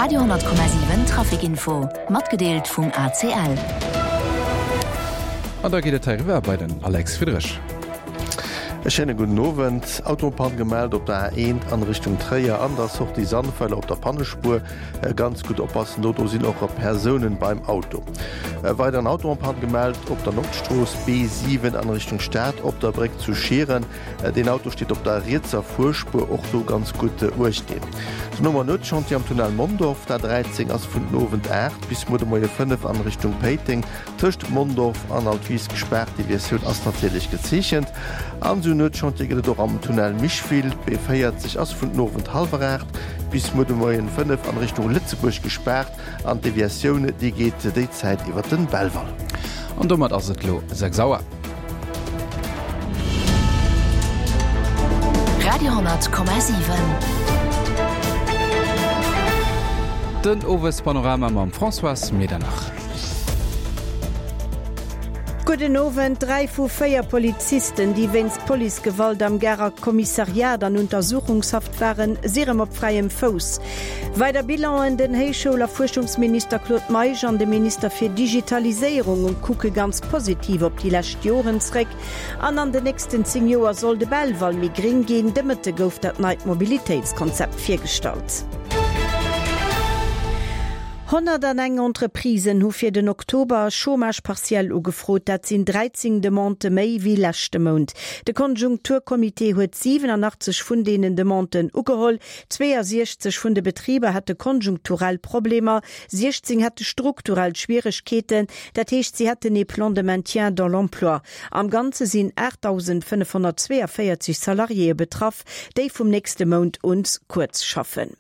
Radio 10,7 Trafikinfo matgedeelt vum ACL. Und da geht der Teilwer bei den Alex Friedrich. Schönen guten Abend. Autobahn gemeldet op der A1 an Richtung Träger anders auch die Sandfälle auf der Pannespur ganz gut oppassen. Dort sind auch Personen beim Auto. Weiter ein Autobahn gemeldet op der Nordstraße B7 an Richtung Stadt op der Breck zu Scheren. Den Auto steht auf der Rietzer Vorspur auch so ganz gut durchstehen. Nummer 9 schon am Tunnel Mondorf der 13 aus von Novent 8 bis Mo 5 an Richtung Peiting Tischcht Mondorf an Altwies gesperrt. Die Version ist natürlich gezichtet. An schon am Tunnel Mischvil befeiert sich aus von Novent halbrecht bis Mo 5 an Richtung Litzeburg gesperrt. An Deviation die geht die Zeit über den Bellwall. Und damit also sehr sauer. Radio 10,7. Den Owes Panorama am François Medernach. Guten Abend, 3 vu 4 Polizisten, die wenns Polizeigewalt am Gerer Kommissariat an Untersuchungshaft waren, serem op freiem Fuß. Weiter Bilan den Heichschuler Forschungsminister Claude Meisch an dem Minister für Digitalisierung und gucke ganz positiv op die Lächtjorensreck. An den nächsten 10 Jahren soll de Bellwall migrin gehen, demmete gouf dat Night Mobilitätskonzept firstalt. 101 Entreprisen hu fir den Oktober Chômage partiell ugefrot, dat sinn 13 de Monate méi wie lächte Mond. De Konjunkturkomitee huet 87 vun denen de Monten ugeholl, 62 vun de Betriebe hatte konjunkturell Probleme, 16 hatte strukturell Schwierigkeiten, dat hecht sie hatte ne Plan de maintien dans l'emploi. Am Ganze sinn 8.542 Salarié betraff, déi vum nächste Mond uns kurz schaffen.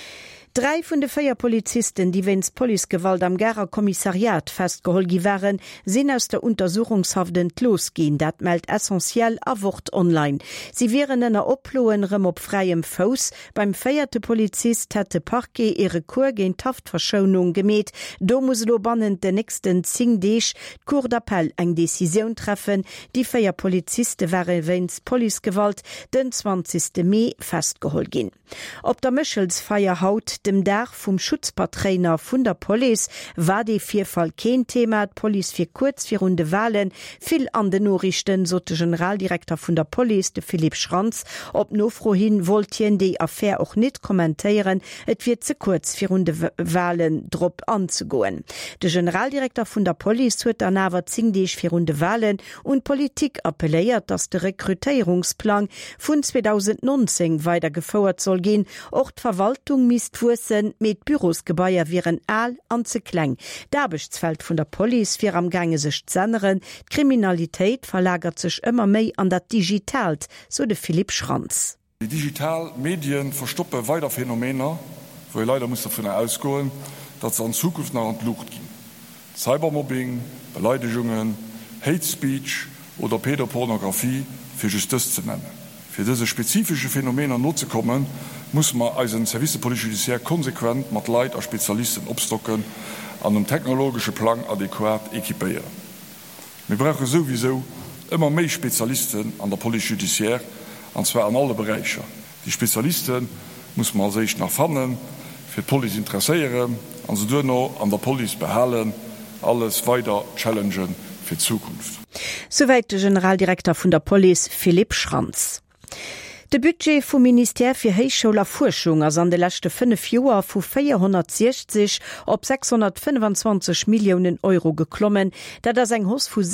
3 vun de 4 Polizisten, die wenns Polizeigewalt am Gerer Kommissariat festgeholgi waren, sinn aus der Untersuchungshaft losgehen, dat meldt essentiell a Wort online. Sie wären ennner oploenrem op freiem Fuß. Beim 4. Polizist hätte Parquet ihre Kur gen Haftverschonung gemäht. Do muss lo bannen den nächsten 10 Deeg Cour d'appel eng Decision treffen. Die 4 Polizisten waren wenns Polizeigewalt den 20. Mai festgeholgin. Op der Mëchelsfeier haut dem Dach vum Schutzpaträner vun der Police war de Vierfall kein Thema. Police fir kurz vir runde Wahlen vill an den Norrichten, so der Generaldirektor vun der Police de Philipp Schranz. Op nofro hin wolltien de Affaire auch net kommentieren, et wird ze kurz vir runde Wahlen drop anzugoen. De Generaldirektor vun der Police huet an awer zingdeich vir runde Wahlen und Politik appelléiert, dass de Rekrutierungsplan vun 2019 weiter gefauert soll gehen. Auch die Verwaltung misst Wussen mit Bürosgebäier wären all an ze kleng. D'Arbechtsfeld vun der Police fir am Gange sech zenneren, Kriminalität verlagert sich immer méi an dat Digitalt, so de Philipp Schranz. Die Digitalmedien verstoppen weiter Phänomene, wo leider muss davon ausgehen, dass sie in Zukunft nach an Luft gehen. Cybermobbing, Beleidigungen, Hate Speech oder Pädopornografie für Justiz zu nennen. Für diese spezifische Phänomene nutzukommen, muss man als ein Servicepolizei konsequent mit Leuten als Spezialisten abstocken, an einem technologischen Plan adäquat equipieren. Wir brauchen sowieso immer mehr Spezialisten an der Polizei, und zwar an alle Bereiche. Die Spezialisten muss man sich nach vorne für die Polizei interessieren, und sie dürfen auch an der Polizei behalten, alles weiter challengen für die Zukunft. Soweit der Generaldirektor von der Police Philipp Schranz. De Budget vom Ministère für Heichschuler Forschung ass an de letzte 5 Joer vu 460 op 625 Millionen Euro geklommen, dat ass eng Hoss vu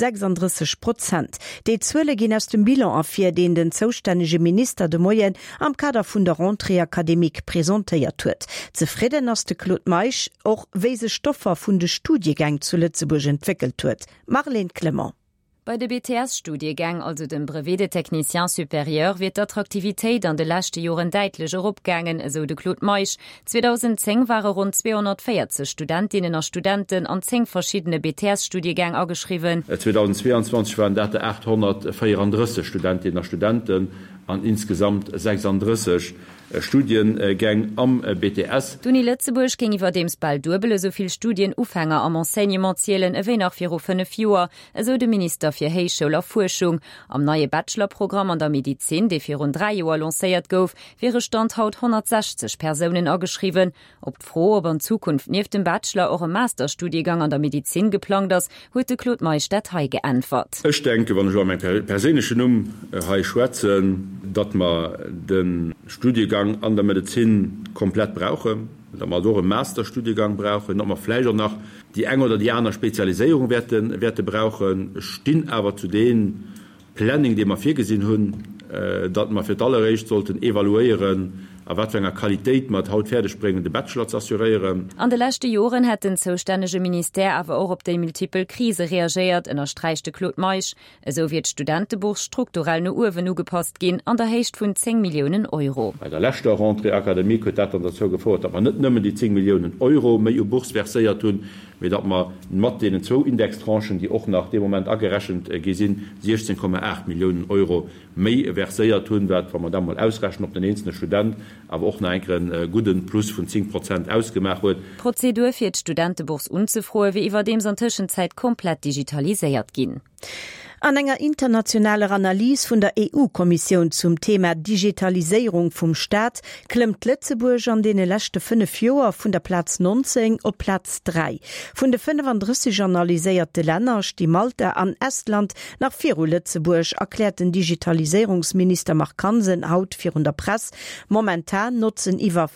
36%. De Zuele gin aus dem Bilan afir, den den zoustännege Minister de Moyen am Kader vun der Rentrée Akademik präsentéiert huet. Zufrieden ass de Claude Meisch och weise Stoffer vun de Studiegang zu Lützeburg entwickelt huet. Marlene Clement. Bei de BTS-Studiegang, also dem Brevet de Technicien Supérieur, wird d'Attraktivitéit an de lachte Joren deitlech opgangen, so de Claude Meisch. 2010 waren rund 240 Studentinnen und Studenten an 10 verschiedene BTS-Studiegang angeschrieben. 2022 waren dat 834 Studentinnen und Studenten an insgesamt 36 Studiengang am BTS. Duni Lützeburg ging iwwer dems bald dubele soviel Studienuhänger am Enseignement zielelen ewé nach 4 Joer, eso de Minister fir Heichschuler Forschung. Am neue Bachelorprogramm an der Medizin, de fir rund 3 Joer lacéiert gouf, wäre Stand haut 160 Personen ageschrieben. Ob froh ob an Zukunft nief dem Bachelor auch Masterstudiegang an der Medizin geplant ass, huet de Claude Maistat hei geantwort. Ich denke, wann ich mein persönlichen schwätzen, dat man den Studiengang an der Medizin komplett brauche, da man so einen Masterstudiengang brauchen, man Fleischer nach die eng oder die andere Spezialisierung Werte brauchen, stehen aber zu den Planning, die man vorgesehen haben, dat man für alle Recht sollten evaluieren, wat enger Qualität mat haut pferdespringende Bachelor zu assurieren. An de letzte Joren hat den zuständige Minister aber auch op de multiple Krise reagiert en erstreichte Claude Maisch. So wird Studentenbuch strukturell no Uwen ugepasst gehen an der Hecht vun 10 Millionen Euro. Bei der letzte Rentrée Akademie dat dazu gefordert, aber net nëmmen die 10 Millionen Euro méi Buchsversiert tun, wie dat man mat denen 2 Indextranchen, die auch nach dem Moment agerechnet gesinn 16,8 Millionen Euro méi versiert tun wird, wenn man dann mal ausrechnen op den einzelnen Student, aber auch einen guten Plus von 10% ausgemacht wird. Prozedur fir Studentenbuchs unzufroe, wie iwwer dem an Tischenzeit komplett digitalisiert gin. An enger internationaler Analyse vun der EU-Kommission zum Thema Digitalisierung vum Staat klemmt Lützeburg an dene lechte 5 Joer vun der Platz 19 op Platz 3. Vun de 35 analyséierte Länder die Malta an Estland nach 4 Lützeburg erklärt den Digitalisierungsminister Mark Hansen haut 400 Press. Momentan nutzen iwwer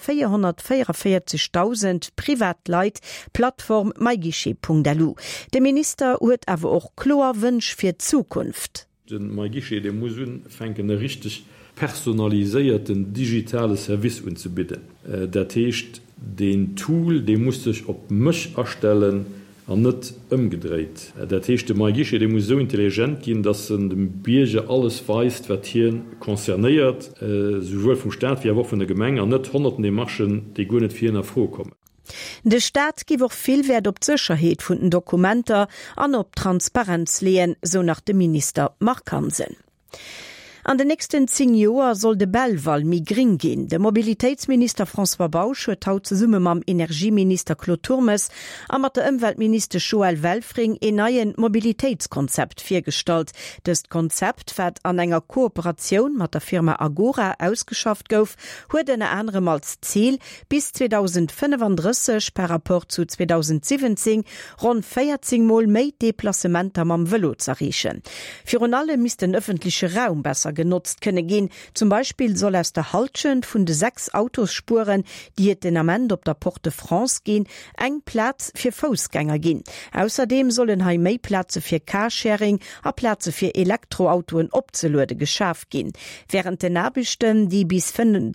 444.000 Privatleit Plattform myguichet.lu. De Minister huet awer auch klar Wünsch fir Zukunft. Den Myguichet muss fenken richtig personalisierten digitale Service unzubieten. Der Techt den Tool, den muss ich op mich erstellen an net umgedreht. Der Techte Myguichet muss so intelligent gehen, dass dem Bierge alles weist, wat hier konzerniert, sowohl vom Staat wie auch von der Gemenge an net hunderten die Marschen, die go net viel nach vorkommen. De Staat giwer viel Wert op Sicherheit vun den Dokumenter an op Transparenz lehen, so nach dem Minister Mark Hansen. An den nächsten 10 Joer soll de Bellval mi gering gin. Der Mobilitätsminister François Bauch huet haut ze Summe mam Energieminister Claude Turmes a mat der Umweltminister Joël Welfring en neien Mobilitätskonzept firstalt. Das Konzept fährt an enger Kooperation mat der Firma Agora ausgeschafft gouf, huet en anderem als Ziel bis 2035 per rapport zu 2017 rund 14 Mal méi Deplacementer mam Velo zerriechen. Für alle mis den öffentliche Raum besser genutzt könne gehen. Zum Beispiel soll aus der Haltschen von de 6 Autospuren, die et den Amend op der Porte de France gehen, eng Platz für Fußgänger gehen. Außerdem sollen hai méi Plätze für Carsharing a Plätze für Elektroautoen opzelurde geschafft gehen. Während den Nabechten, die bis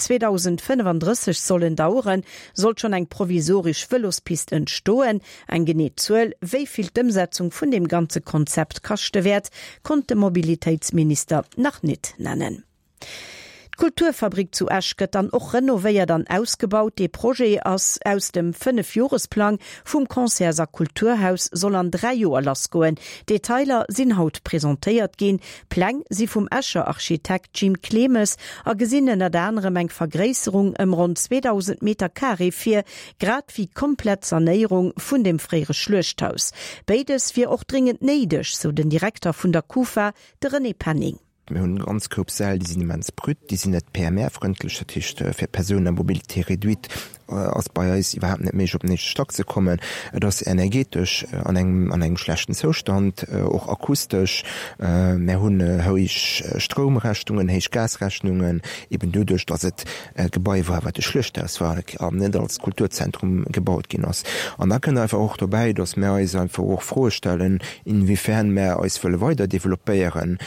2035 sollen dauern, soll schon eng provisorisch Velospist entstohen. Ein Genezuell, wieviel Umsetzung von dem ganze Konzept koste wert, konnte Mobilitätsminister nach nicht nennen. Kulturfabrik zu Esch gëtt dann och renovéiert dann ausgebaut. De Projekt aus dem 5-Jahresplan vum Konzerser Kulturhaus soll an 3 Joer lass goen. Detailer sinn haut präsentéiert gin. Pläng si vum Escher Architekt Jim Clemes a gesinnen der anderem eng Vergräserung rund 2000 Meter Carré fir grad wie komplett Sanierung vun dem Frere Schlchthaus. Beides fir och dringend neidech, so den Direktor vun der KUFA, de René Panning. Wir haben ganz Kopfsäle, die sind immens brüt, die sind nicht PMR-freundlich, für Personen Mobilität reduit, als bei uns überhaupt nicht mehr auf den nächsten Stock zu kommen. Das ist energetisch an einem schlechten Zustand, auch akustisch. Wir haben hohe Stromrechnungen, hohe Gasrechnungen, eben dadurch, dass es Gebäude war, was das Schlchthaus war, nicht als Kulturzentrum gebaut ist. Und da können wir einfach auch dabei, dass wir uns einfach auch vorstellen, inwiefern wir uns weiter developieren,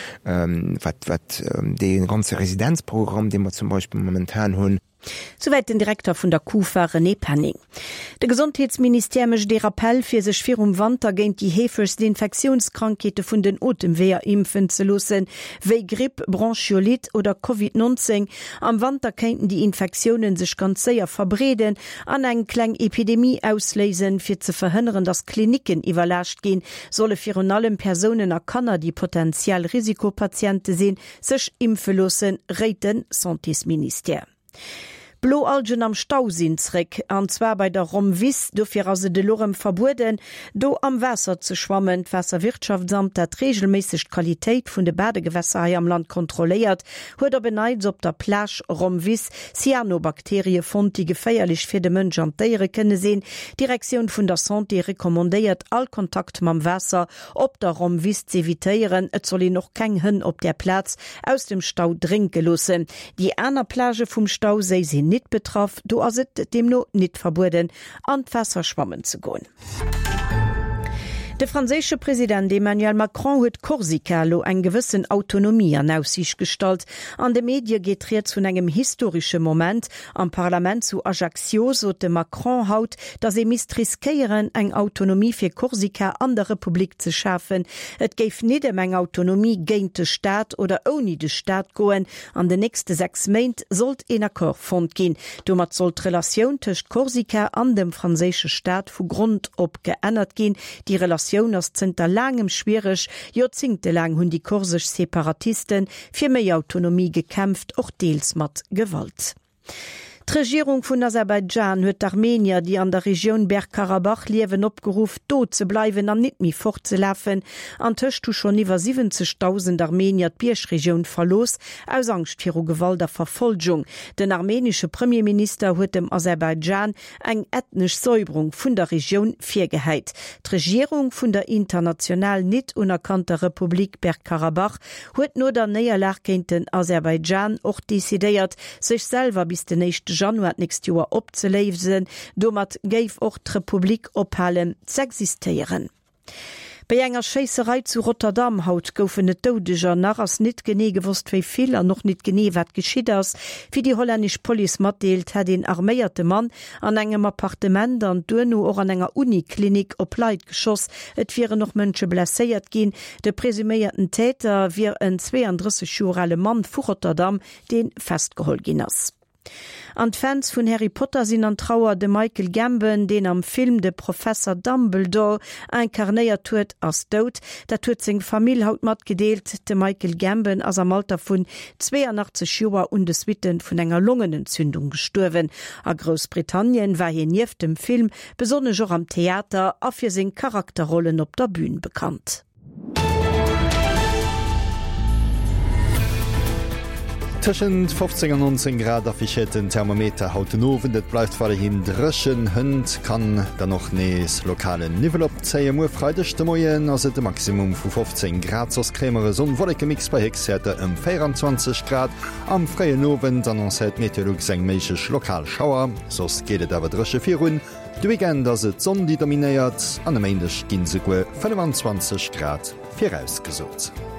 den ganzen Residenzprogramm, den wir zum Beispiel momentan haben. Soweit den Direktor von der KUFA René Panning. Der Gesundheitsminister möchte den Appell für sich für Winter gegen die häufigsten Infektionskrankheiten von den Atemwehr impfen zu lassen, wie Grippe, Bronchiolit oder Covid-19. Am Winter könnten die Infektionen sich ganz sehr verbreden, an eine kleine Epidemie auslösen, für zu verhindern, dass Kliniken überlastet gehen, sollen für alle Personen erkennen, die potenziell Risikopatienten sind, sich impfen lassen, rät das Santisminister. Bloalgen am Stausinnsreck, anzwer bei der Romwis, dofir as se de Lorem verbuden, do am Wässer ze schwammen, Wässerwirtschaftsamt dat regelmäßig Qualität vun de Badegewässer am Land kontrolliert, huet er beneids op der Plasch Romwis Cyanobakterie fand, die geféierlich fir de Mënsch an Déiere kënne sinn. Direktion vun der Santé rekommandéiert all Kontakt mam Wässer op der Romwis ze evitéieren, et soll noch keng hën op der Platz aus dem Stau drinke losse. Die Äner Plage vum Stau sei sie net betraff, do as et dem no net verbuden, an d'Wässer schwammen zu goen. Der französische Präsident Emmanuel Macron huet Korsika lo eng gewissen Autonomie an Aussicht gestalt. An de Medien geht riet zu engem historische Moment am Parlament zu Ajaccio, so de Macron haut, dass misriskeieren eng Autonomie fir Korsika an der Republik zu schaffen. Et geif net eng Autonomie géint de Staat oder oni de Staat goen. An de nächste 6 Meint sollt en Akkor fond gin. Domat sollt Relation tcht Korsika an dem französische Staat vu Grund op geändert gin. Die Relation zenter langem schwierig, Jozingte lang hunn die kursisch Separatisten fir méi Autonomie gekämpft, och deels mat Gewalt. Die Regierung vun Aserbaidschan huet Armenier, die an der Region Bergkarabach liewen opgerufen, do ze bleiwen an net mi fortzelaufen. An töcht du schon iwwer 70.000 Armenier d'Bierschregion verlos aus Angst vir Gewalt der Verfolgung. Den armenische Premierminister huet dem Aserbaidschan eng ethnisch Säuberung vun der Region virgeheit. Die Regierung vun der international net unerkannter Republik Bergkarabach huet nur der Näherlag géint den Aserbaidschan och desideiert, sech selber bis den nächste Januar nächst Joer opzeléisen, domat géif och d'Republik ophalen z'existieren. Bei enger Scheisserei zu Rotterdam haut goufen et Doudeger nach ass net genee gewusst wéi viel an noch net genee wat geschiet ass. Wie die holländisch Police matdeelt, hat den arméierte Mann an engem Appartement an Duno or an enger Uniklinik op Leiit geschoss. Et viren noch Mënsche blesséiert gin. De presüméierten Täter wie en 32-jährige Mann vu Rotterdam den festgehol gin ass. An Fans vun Harry Potter sinn an Trauer de Michael Gambon, den am Film de Professor Dumbledore inkarnéiert huet ass dot, dat huet seg Famill haut mat gedeelt. De Michael Gambon ass am Alter vun 82 Joer und des Witten vun enger Lungenentzündung gestorwen. A Großbritannien war hi nief dem Film besonne jo am Theater a fir seg Charakterrollen op der Bühn bekannt. Tschen 15 an 19 Grad afficheten Thermometer hauten ofen, dat bleifft fall hin dreschen hënd kann da noch nees lokalen Nivel opzeie mo freidechte Moien ass et de Maximum vu 15 Grad ass krémere Sonn wolleke Mix bei Hexhäte 24 Grad am freien Nowen dann ans het Meteorolog seng méigch Lokalschauer, sos gehtet awer dresche virun. Du weekend ass et Sonn die dominéiert an dem Mäendech ginn se goe 25 Grad firausgesot.